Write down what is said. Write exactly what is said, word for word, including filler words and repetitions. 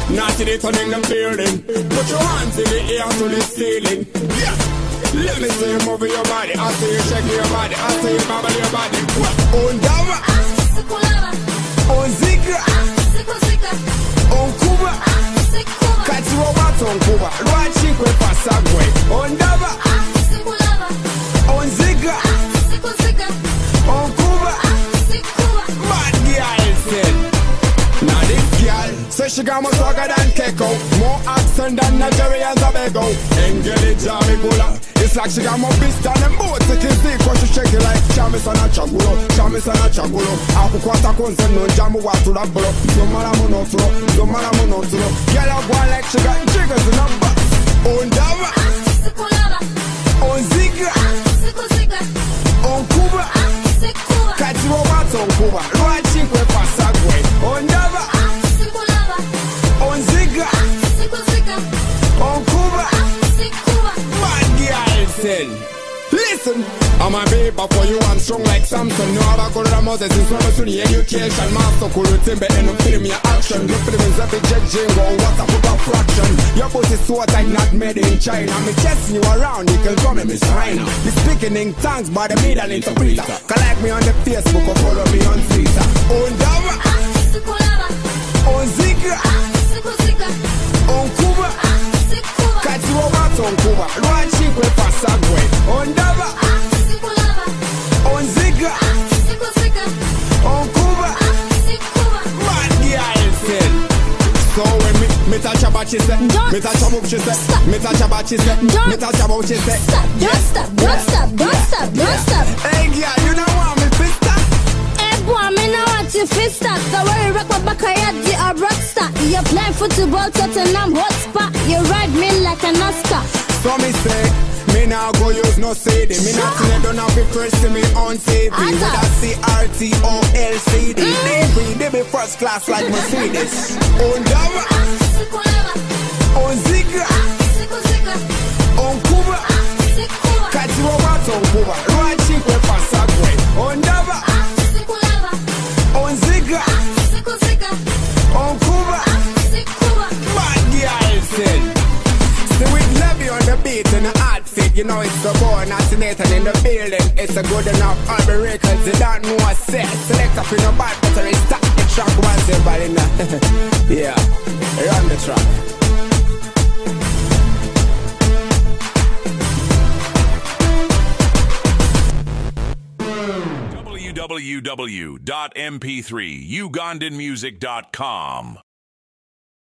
Naughty they turning the building. Put your hands in the air to the ceiling. Yeah. Let me see you move your body. I see you shake your body. I see you bubble your body. On Dava, on Zika, on Cuba, Katiwa Wato on Cuba. Rwachi kwe pasagwe. On Dava, on Zika, on Cuba. Bad girl said. Now this girl says she got more swagger than Keko, more accent than Nigerians a bego. Engeli Jami Gula. It's like she got more beast than them both. They can see cause she shake it like Chamis and a Chagulo, Chamis and a Chagulo. Aku kwata konsen no jamu watu la bolo. Zomala monotro, zomala monotro. Girl up one like she got jiggers in her butt. On Dava, on Zika, on Cuba, Katiwa Wato on Cuba. Rwachi kwe pasagwe. On Dava, on Zika, on Cuba. Listen, I'm a baby for you, I'm strong like Samson. No other color of Moses, it's not a sunny education. Master cool timber and no film your action. Look for them as a jet jingle, what's up with a fraction? Your pussy so tight, not made in China. Me chasing you around, you can come and Miss China. You speaking in tongues, but the middle interpreter. Collect me on the Facebook or follow me on Twitter. On Dava, on Zika, on Cuba, Katiwa Wato on Cuba. Rwachi kwe pasagwe. On Dava, on Zika, on Cuba. Bad girl said. So when me, me touch a bat she said, me touch a move she said, me touch a bat she said, me touch a move she said. Stop, don't stop, don't stop, don't stop, don't stop. Hey girl, you don't want me to stop. Hey boy, me now want you to stop. The way you rock my back, I had the a rock star. You're playing football, Tottenham hotspot. You ride me like an Oscar. So me say, me now go use no C D. Me not see them don't have to press to me on T V. With a C R T O L C D. They be, they be first class like Mercedes. On Dava, on Zika, on Cuba, Katiwa Wato on Cuba. Rwachi kwe pasagwe. On Dava, on Zika, on Cuba. Bad girl said. See with Levy on the beat and the outfit, you know it's the boy, not Nathan in the building. It's a good enough Urban Records, you don't know what's set. Select up in the bad battery, stop the track once everybody now. Yeah, run the track. w w w dot m p three ugandan music dot com